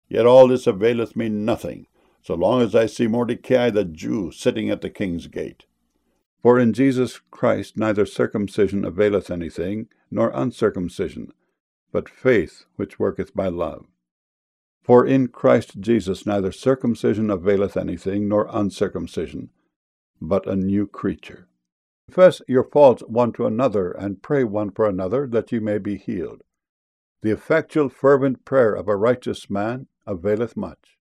Yet all this availeth me nothing, so long as I see Mordecai the Jew sitting at the king's gate. For in Jesus Christ neither circumcision availeth anything, nor uncircumcision, but faith which worketh by love. For in Christ Jesus neither circumcision availeth anything, nor uncircumcision, but a new creature. Confess your faults one to another, and pray one for another, that ye may be healed. The effectual fervent prayer of a righteous man availeth much.